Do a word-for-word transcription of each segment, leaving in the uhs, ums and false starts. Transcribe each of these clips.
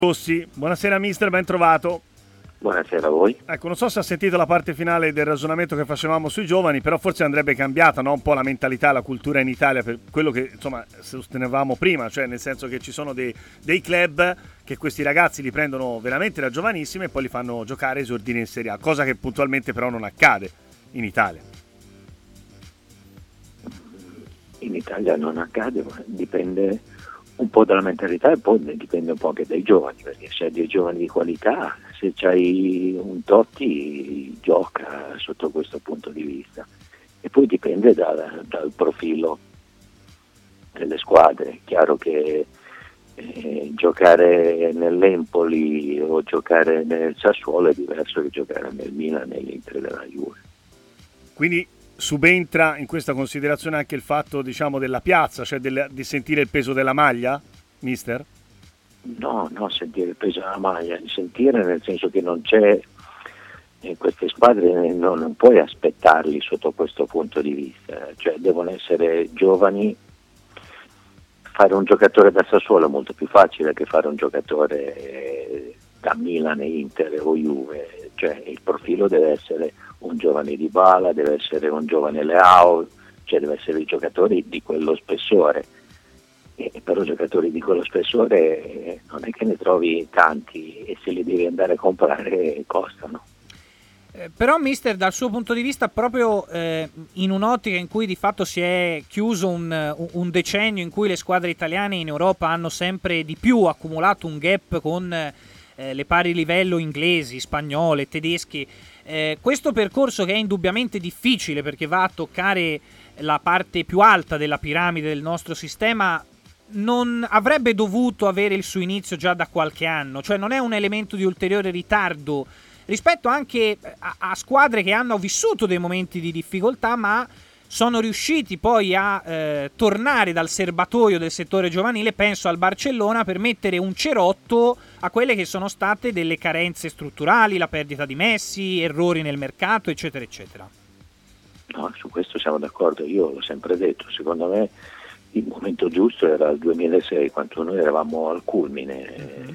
Rossi, buonasera mister, ben trovato. Buonasera a voi. Ecco, non so se ha sentito la parte finale del ragionamento che facevamo sui giovani, però forse andrebbe cambiata, no? Un po' la mentalità, la cultura in Italia, per quello che insomma sostenevamo prima, cioè nel senso che ci sono dei, dei club che questi ragazzi li prendono veramente da giovanissimi e poi li fanno giocare e esordire in Serie A, cosa che puntualmente però non accade in Italia. In Italia non accade, ma dipende un po' dalla mentalità e poi dipende un po' anche dai giovani, perché se hai dei giovani di qualità, se c'hai un Totti gioca sotto questo punto di vista, e poi dipende dal, dal profilo delle squadre. È chiaro che eh, giocare nell'Empoli o giocare nel Sassuolo è diverso che giocare nel Milan, nell'Inter della Juve. Quindi subentra in questa considerazione anche il fatto, diciamo, della piazza, cioè del, di sentire il peso della maglia, mister? No, no, sentire il peso della maglia, sentire nel senso che non c'è, in queste squadre non, non puoi aspettarli sotto questo punto di vista, cioè devono essere giovani. Fare un giocatore da Sassuolo è molto più facile che fare un giocatore da Milan, Inter o Juve, cioè il profilo deve essere un giovane Dybala, deve essere un giovane Leao, cioè deve essere i giocatori di quello spessore, e però giocatori di quello spessore non è che ne trovi tanti e se li devi andare a comprare costano. Eh, però mister, dal suo punto di vista, proprio eh, in un'ottica in cui di fatto si è chiuso un, un decennio in cui le squadre italiane in Europa hanno sempre di più accumulato un gap con eh, le pari livello inglesi, spagnole, tedeschi, eh, questo percorso che è indubbiamente difficile perché va a toccare la parte più alta della piramide del nostro sistema, non avrebbe dovuto avere il suo inizio già da qualche anno, cioè non è un elemento di ulteriore ritardo rispetto anche a, a squadre che hanno vissuto dei momenti di difficoltà ma sono riusciti poi a eh, tornare dal serbatoio del settore giovanile, penso al Barcellona, per mettere un cerotto a quelle che sono state delle carenze strutturali, la perdita di Messi, errori nel mercato, eccetera eccetera. No, su questo siamo d'accordo, io l'ho sempre detto, secondo me il momento giusto era il duemilasei, quando noi eravamo al culmine mm-hmm.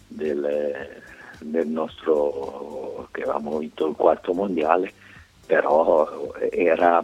del, del nostro, che avevamo vinto il quarto mondiale, però era,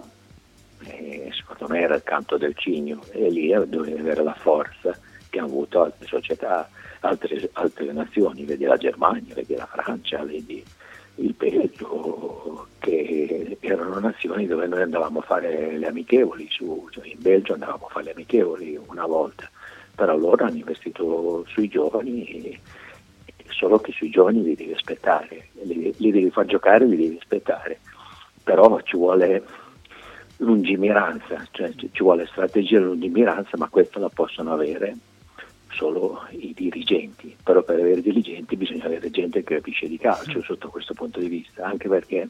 eh, secondo me era il canto del cigno, e lì doveva avere la forza che hanno avuto altre società, altre, altre nazioni, vedi la Germania, vedi la Francia, vedi il Belgio, che erano nazioni dove noi andavamo a fare le amichevoli, su, cioè in Belgio andavamo a fare le amichevoli una volta, però loro hanno investito sui giovani, solo che sui giovani li devi aspettare, li, li devi far giocare, li devi aspettare, però ci vuole lungimiranza, cioè ci vuole strategia e lungimiranza, ma questa la possono avere solo i dirigenti, però per avere dirigenti bisogna avere gente che capisce di calcio sotto questo punto di vista, anche perché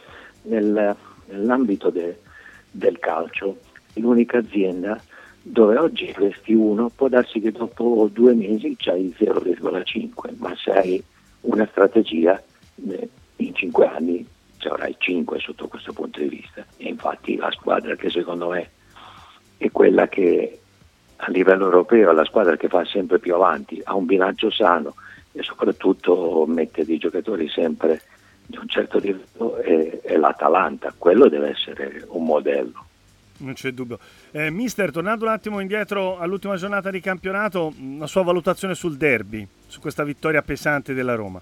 nel, nell'ambito de, del calcio l'unica azienda dove oggi investi uno può darsi che dopo due mesi c'hai zero virgola cinque, ma se hai una strategia in cinque anni ci avrai cinque sotto questo punto di vista, e infatti la squadra che secondo me è quella che a livello europeo, la squadra che fa sempre più avanti, ha un bilancio sano e soprattutto mette dei giocatori sempre di un certo livello, è, è l'Atalanta. Quello deve essere un modello. Non c'è dubbio. Eh, mister, tornando un attimo indietro all'ultima giornata di campionato, la sua valutazione sul derby, su questa vittoria pesante della Roma.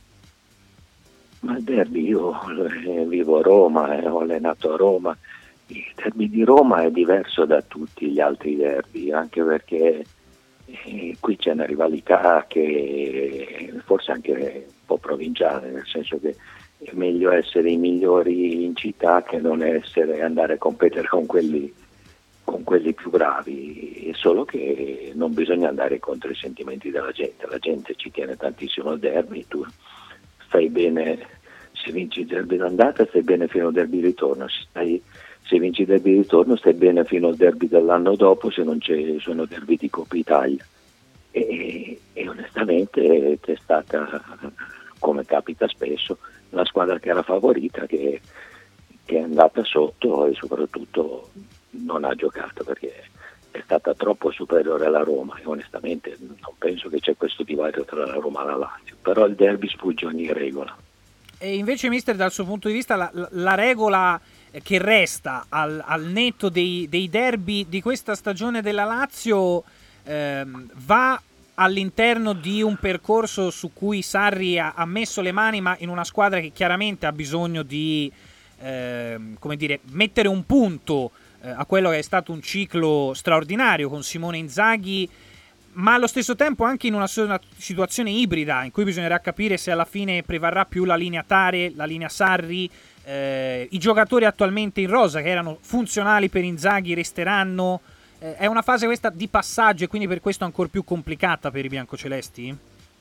Ma il derby, io eh, vivo a Roma, eh, ho allenato a Roma. Il derby di Roma è diverso da tutti gli altri derby, anche perché eh, qui c'è una rivalità che forse anche un po' provinciale, nel senso che è meglio essere i migliori in città che non essere andare a competere con quelli, con quelli più bravi, solo che non bisogna andare contro i sentimenti della gente, la gente ci tiene tantissimo al derby, tu stai bene se vinci il derby d'andata, stai bene fino al derby di ritorno, se stai Se vinci il derby di ritorno stai bene fino al derby dell'anno dopo, se non ci sono derby di Coppa Italia. E, e onestamente c'è stata, come capita spesso, la squadra che era favorita che, che è andata sotto e soprattutto non ha giocato, perché è stata troppo superiore alla Roma e onestamente non penso che c'è questo divario tra la Roma e la Lazio, però il derby sfugge ogni regola. E invece, mister, dal suo punto di vista la, la regola che resta al, al netto dei, dei derby di questa stagione della Lazio ehm, va all'interno di un percorso su cui Sarri ha, ha messo le mani, ma in una squadra che chiaramente ha bisogno di ehm, come dire, mettere un punto eh, a quello che è stato un ciclo straordinario con Simone Inzaghi, ma allo stesso tempo anche in una, una situazione ibrida in cui bisognerà capire se alla fine prevarrà più la linea Tare, la linea Sarri, eh, i giocatori attualmente in rosa che erano funzionali per Inzaghi resteranno. Eh, è una fase questa di passaggio e quindi per questo ancora più complicata per i biancocelesti?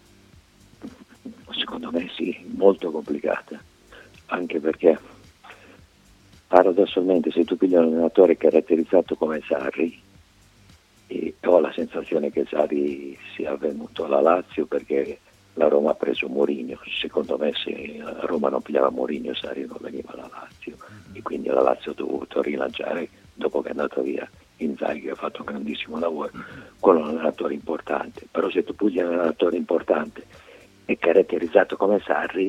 Secondo me sì, molto complicata, anche perché paradossalmente se tu pigli un allenatore caratterizzato come Sarri, e ho la sensazione che Sarri sia venuto alla Lazio perché la Roma ha preso Mourinho. Secondo me se la Roma non pigliava Mourinho Sarri non veniva alla Lazio e quindi la Lazio ha dovuto rilanciare dopo che è andato via Inzaghi, che ha fatto un grandissimo lavoro con un allenatore importante. Però se tu pigli un allenatore importante e caratterizzato come Sarri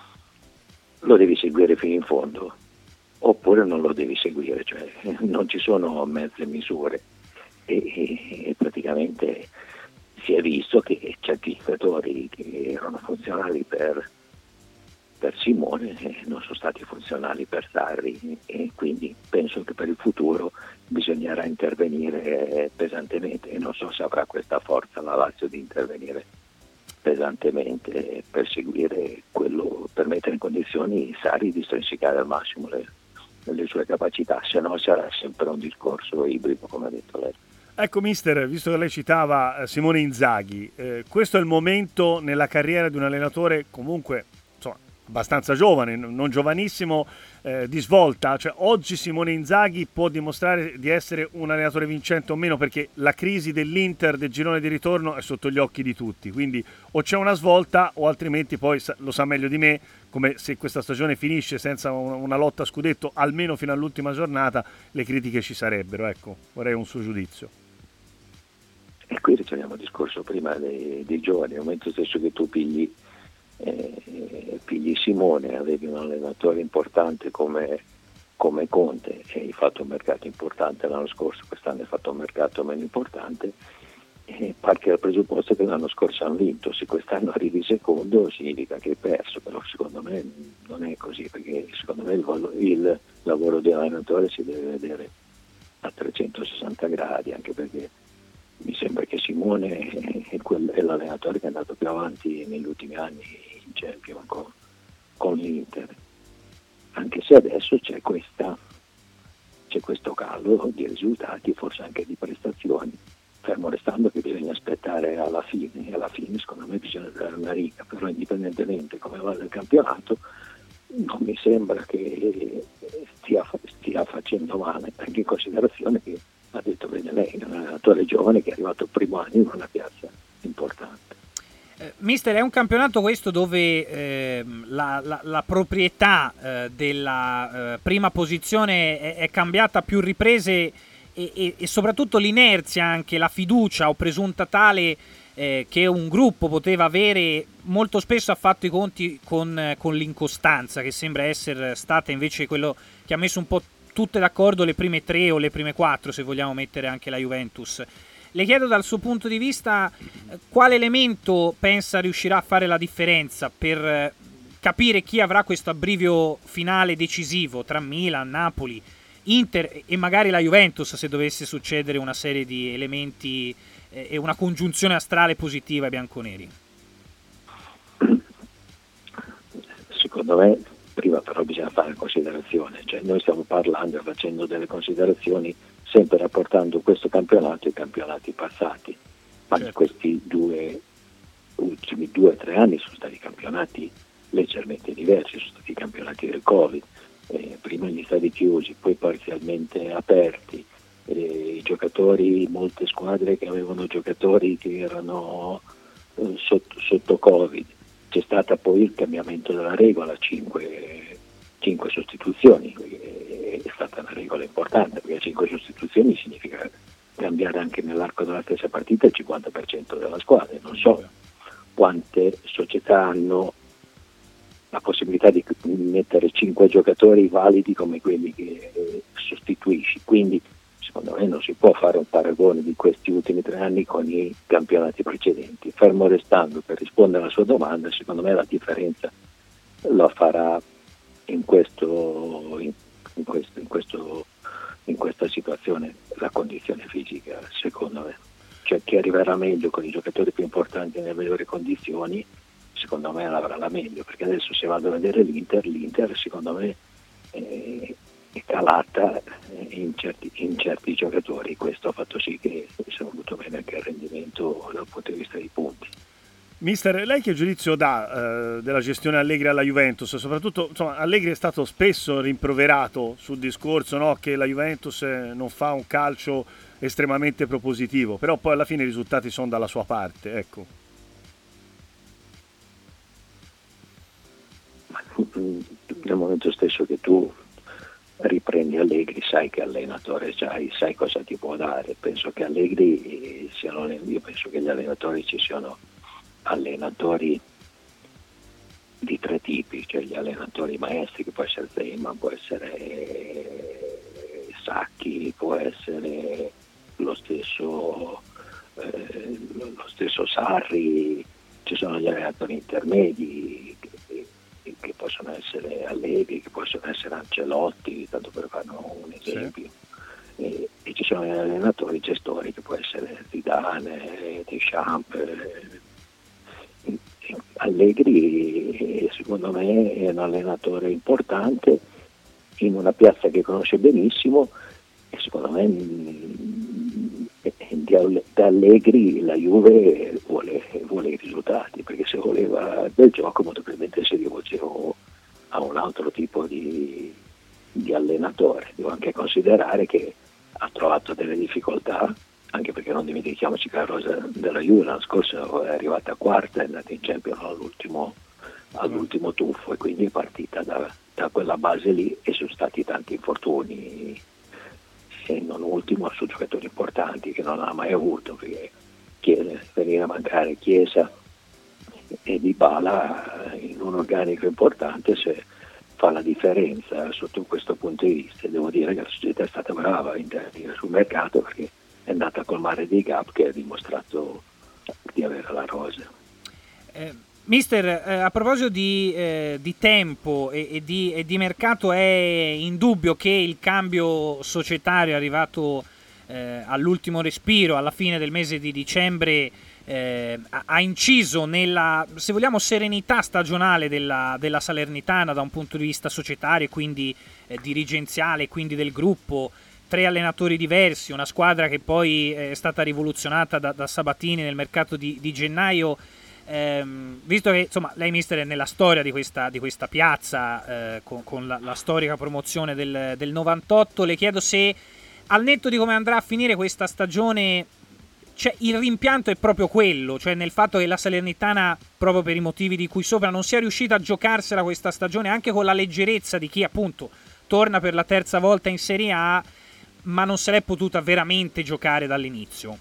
lo devi seguire fino in fondo oppure non lo devi seguire, cioè non ci sono mezze misure. E, e praticamente si è visto che certi giocatori che erano funzionali per, per Simone non sono stati funzionali per Sarri e quindi penso che per il futuro bisognerà intervenire pesantemente e non so se avrà questa forza la Lazio di intervenire pesantemente per seguire quello, per mettere in condizioni Sarri di strensicare al massimo le, le sue capacità, se no sarà sempre un discorso ibrido come ha detto lei. Ecco mister, visto che lei citava Simone Inzaghi, eh, questo è il momento nella carriera di un allenatore comunque insomma, abbastanza giovane, non giovanissimo, eh, di svolta, cioè oggi Simone Inzaghi può dimostrare di essere un allenatore vincente o meno perché la crisi dell'Inter del girone di ritorno è sotto gli occhi di tutti, quindi o c'è una svolta o altrimenti poi lo sa meglio di me, come se questa stagione finisce senza una lotta a scudetto almeno fino all'ultima giornata le critiche ci sarebbero, ecco, vorrei un suo giudizio. E qui ritorniamo al discorso prima dei, dei giovani, nel momento stesso che tu pigli, eh, pigli Simone, avevi un allenatore importante come, come Conte e hai fatto un mercato importante l'anno scorso, quest'anno hai fatto un mercato meno importante e parti dal presupposto che l'anno scorso hanno vinto, se quest'anno arrivi secondo significa che hai perso, però secondo me non è così, perché secondo me il, il lavoro di allenatore si deve vedere a trecentosessanta gradi, anche perché mi sembra che Simone è, quel, è l'allenatore che è andato più avanti negli ultimi anni in Champions con, con l'Inter, anche se adesso c'è, questa, c'è questo calo di risultati, forse anche di prestazioni, fermo restando che bisogna aspettare alla fine, e alla fine secondo me bisogna dare una riga, però indipendentemente come va il campionato non mi sembra che stia, stia facendo male, anche in considerazione che ha detto bene lei, è un allenatore giovane che è arrivato il primo anno in una piazza importante. Eh, mister, è un campionato questo dove eh, la, la, la proprietà eh, della eh, prima posizione è, è cambiata a più riprese e, e, e soprattutto l'inerzia, anche la fiducia o presunta tale eh, che un gruppo poteva avere, molto spesso ha fatto i conti con, con l'incostanza, che sembra essere stata invece quello che ha messo un po' tutte d'accordo le prime tre o le prime quattro, se vogliamo mettere anche la Juventus. Le chiedo dal suo punto di vista quale elemento pensa riuscirà a fare la differenza per capire chi avrà questo abbrivio finale decisivo tra Milan, Napoli, Inter e magari la Juventus, se dovesse succedere una serie di elementi e una congiunzione astrale positiva ai bianconeri. Secondo me prima però bisogna fare considerazione, cioè noi stiamo parlando e facendo delle considerazioni sempre rapportando questo campionato ai campionati passati, ma certo. Questi due ultimi due o tre anni sono stati campionati leggermente diversi, sono stati campionati del Covid, eh, prima gli stadi chiusi, poi parzialmente aperti, eh, i giocatori, molte squadre che avevano giocatori che erano eh, sotto, sotto Covid. C'è stata poi il cambiamento della regola, cinque, cinque sostituzioni, è stata una regola importante perché cinque sostituzioni significa che cambiare anche nell'arco della stessa partita il cinquanta per cento della squadra. Non so quante società hanno la possibilità di mettere cinque giocatori validi come quelli che eh, sostituisci, quindi secondo me non si può fare un paragone di questi ultimi tre anni con i campionati precedenti. Fermo restando, per rispondere alla sua domanda, secondo me la differenza la farà in questo, in, in questo, in questo in questa situazione la condizione fisica, secondo me. Cioè chi arriverà meglio con i giocatori più importanti nelle migliori condizioni, secondo me l'avrà la meglio, perché adesso se vado a vedere l'Inter, l'Inter secondo me è, è calata in certi, in certi giocatori. Questo ha fatto sì che sia venuto bene anche il rendimento dal punto di vista dei punti. Mister, lei che giudizio dà eh, della gestione Allegri alla Juventus? Soprattutto, insomma, Allegri è stato spesso rimproverato sul discorso, no, che la Juventus non fa un calcio estremamente propositivo, però poi alla fine i risultati sono dalla sua parte, ecco. Nel momento stesso che tu riprendi Allegri, sai che allenatore c'hai, sai cosa ti può dare. Penso che Allegri siano, io penso che gli allenatori ci siano allenatori di tre tipi, cioè gli allenatori maestri, che può essere Zeman, può essere Sacchi, può essere lo stesso eh, lo stesso Sarri, ci sono gli allenatori intermedi che, che possono essere Allegri, che possono essere Ancelotti, tanto per fare un esempio. Sì. E, e ci sono gli allenatori gestori, che può essere Zidane, Deschamps. Allegri secondo me è un allenatore importante in una piazza che conosce benissimo e secondo me da Allegri la Juve vuole, vuole i risultati, perché se voleva del gioco molto probabilmente si rivolgeva a un altro tipo di, di allenatore. Devo anche considerare che ha trovato delle difficoltà, anche perché non dimentichiamoci che la rosa della Juve l'anno scorso è arrivata quarta, è andata in Champions all'ultimo, all'ultimo tuffo, e quindi è partita da, da quella base lì e sono stati tanti infortuni, e non ultimo su giocatori importanti che non ha mai avuto, perché venire a mancare Chiesa e Dybala in un organico importante se fa la differenza sotto questo punto di vista. Devo dire che la società è stata brava a intervenire sul mercato, perché è andata a colmare dei gap che ha dimostrato di avere la rosa. Eh, mister, eh, a proposito di, eh, di tempo e, e, di, e di mercato, è indubbio che il cambio societario è arrivato eh, all'ultimo respiro, alla fine del mese di dicembre, eh, ha inciso nella, se vogliamo, serenità stagionale della, della Salernitana da un punto di vista societario, quindi eh, dirigenziale, quindi del gruppo. Tre allenatori diversi, una squadra che poi è stata rivoluzionata da, da Sabatini nel mercato di, di gennaio. Ehm, visto che insomma lei, mister, è nella storia di questa, di questa piazza, eh, con, con la, la storica promozione del, del novantotto, le chiedo se, al netto di come andrà a finire questa stagione, cioè, il rimpianto è proprio quello, cioè nel fatto che la Salernitana, proprio per i motivi di cui sopra, non sia riuscita a giocarsela questa stagione, anche con la leggerezza di chi appunto torna per la terza volta in Serie A, ma non se l'è potuta veramente giocare dall'inizio.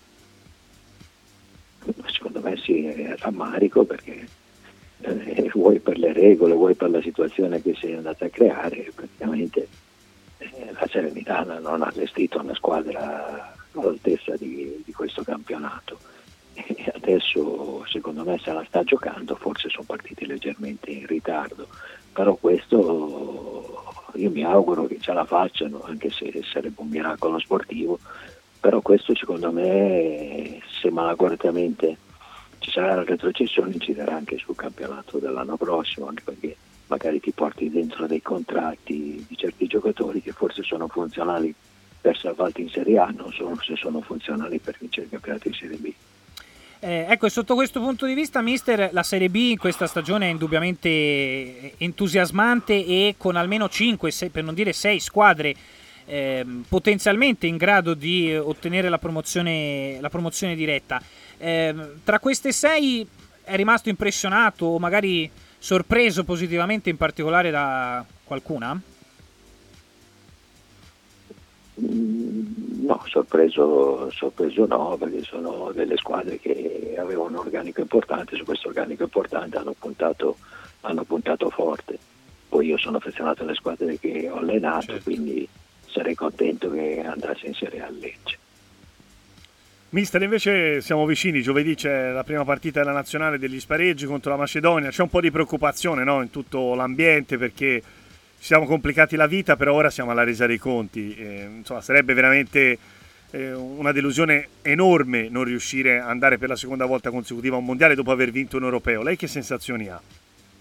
Secondo me sì, è rammarico, perché eh, vuoi per le regole, vuoi per la situazione che si è andata a creare, praticamente eh, la Salernitana non ha allestito una squadra all'altezza di, di questo campionato, e adesso secondo me se la sta giocando, forse sono partiti leggermente in ritardo, però questo io mi auguro che ce la facciano, anche se sarebbe un miracolo sportivo. Però questo secondo me, se malauguratamente ci sarà la retrocessione, inciderà anche sul campionato dell'anno prossimo, anche perché magari ti porti dentro dei contratti di certi giocatori che forse sono funzionali per salvarti in Serie A, non solo se sono funzionali per vincere il campionato in Serie B. Eh, ecco, e sotto questo punto di vista, mister, la Serie B in questa stagione è indubbiamente entusiasmante, e con almeno cinque, per non dire sei squadre eh, potenzialmente in grado di ottenere la promozione, la promozione diretta. Eh, tra queste sei è rimasto impressionato o magari sorpreso positivamente in particolare da qualcuna? No, sorpreso, sorpreso no, perché sono delle squadre che avevano un organico importante, su questo organico importante hanno puntato, hanno puntato forte. Poi io sono affezionato alle squadre che ho allenato, certo. Quindi sarei contento che andasse in Serie A Lecce. Mister, invece siamo vicini, giovedì c'è la prima partita della nazionale degli spareggi contro la Macedonia, c'è un po' di preoccupazione, no, in tutto l'ambiente perché ci siamo complicati la vita, però ora siamo alla resa dei conti. Eh, insomma, sarebbe veramente eh, una delusione enorme non riuscire ad andare per la seconda volta consecutiva a un mondiale dopo aver vinto un europeo. Lei che sensazioni ha?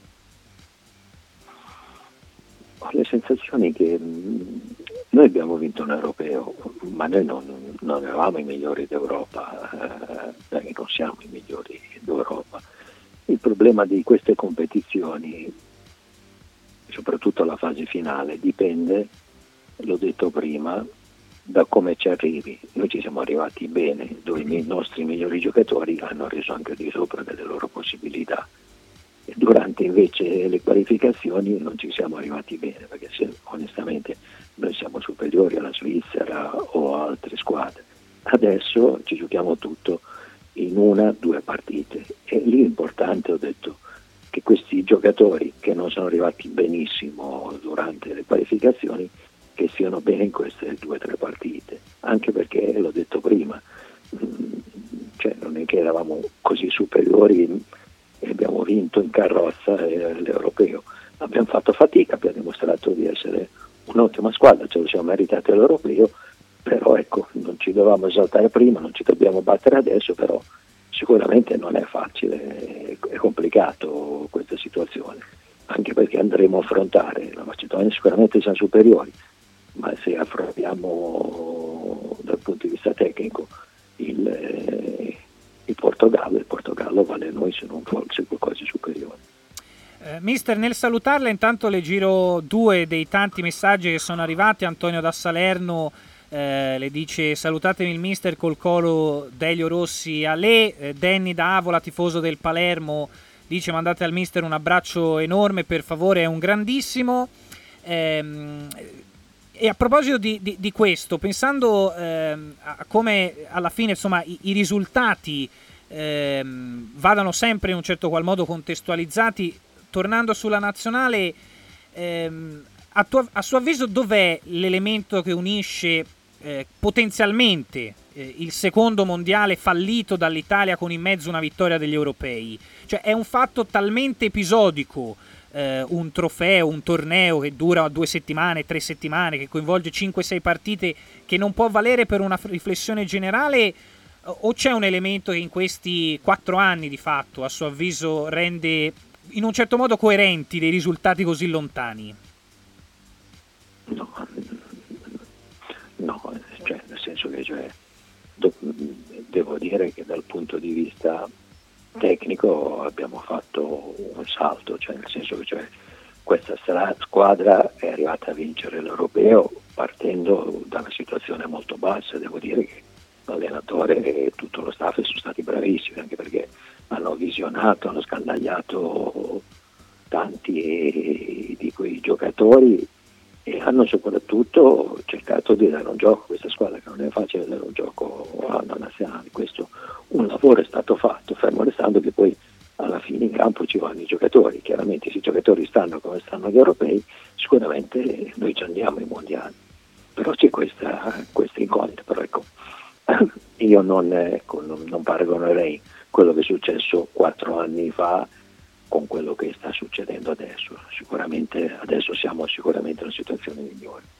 Ho le sensazioni che mh, noi abbiamo vinto un europeo, ma noi non, non eravamo i migliori d'Europa, eh, perché non siamo i migliori d'Europa. Il problema di queste competizioni, soprattutto la fase finale, dipende, l'ho detto prima, da come ci arrivi. Noi ci siamo arrivati bene, dove i nostri migliori giocatori hanno reso anche di sopra delle loro possibilità. E durante invece le qualificazioni non ci siamo arrivati bene, perché se, onestamente noi siamo superiori alla Svizzera o a altre squadre. Adesso ci giochiamo tutto in una, due partite. E lì l'importante, ho detto, che questi giocatori che non sono arrivati benissimo durante le qualificazioni che siano bene in queste due o tre partite, anche perché l'ho detto prima, cioè non è che eravamo così superiori e abbiamo vinto in carrozza l'europeo, abbiamo fatto fatica, abbiamo dimostrato di essere un'ottima squadra, ce lo siamo meritati all'europeo, però ecco, non ci dovevamo esaltare prima, non ci dobbiamo battere adesso, però sicuramente non è facile, è complicato questa situazione, anche perché andremo a affrontare la Macedonia, sicuramente siamo superiori, ma se affrontiamo dal punto di vista tecnico il, eh, il Portogallo, il Portogallo vale noi se non forse qualcosa di superiore. Eh, mister, nel salutarla intanto le giro due dei tanti messaggi che sono arrivati. Antonio da Salerno Eh, le dice: salutatemi il mister col colo Delio Rossi a lei. eh, Danny da Avola, tifoso del Palermo, dice: mandate al mister un abbraccio enorme, per favore, è un grandissimo. ehm, e a proposito di, di, di questo, pensando ehm, a come alla fine insomma i, i risultati ehm, vadano sempre in un certo qual modo contestualizzati, tornando sulla nazionale, ehm, a, tuo, a suo avviso dov'è l'elemento che unisce Eh, potenzialmente eh, il secondo mondiale fallito dall'Italia con in mezzo una vittoria degli europei? Cioè è un fatto talmente episodico, eh, un trofeo, un torneo che dura due settimane, tre settimane, che coinvolge cinque sei partite, che non può valere per una riflessione generale, o c'è un elemento che in questi quattro anni di fatto a suo avviso rende in un certo modo coerenti dei risultati così lontani? No, No, cioè, nel senso che cioè, do, devo dire che dal punto di vista tecnico abbiamo fatto un salto, cioè, nel senso che cioè, questa stra- squadra è arrivata a vincere l'Europeo partendo da una situazione molto bassa. Devo dire che l'allenatore e tutto lo staff sono stati bravissimi, anche perché hanno visionato, hanno scandagliato tanti di quei giocatori e hanno soprattutto cercato di dare un gioco a questa squadra, che non è facile dare un gioco alla nazionale. Questo un lavoro è stato fatto, fermo restando che poi alla fine in campo ci vanno i giocatori. Chiaramente se i giocatori stanno come stanno gli europei, sicuramente noi ci andiamo ai mondiali, però c'è questa, questa incognita. Però ecco, io non, ecco, non, non paragonerei quello che è successo quattro anni fa con quello che sta succedendo adesso. Sicuramente adesso siamo sicuramente in una situazione migliore.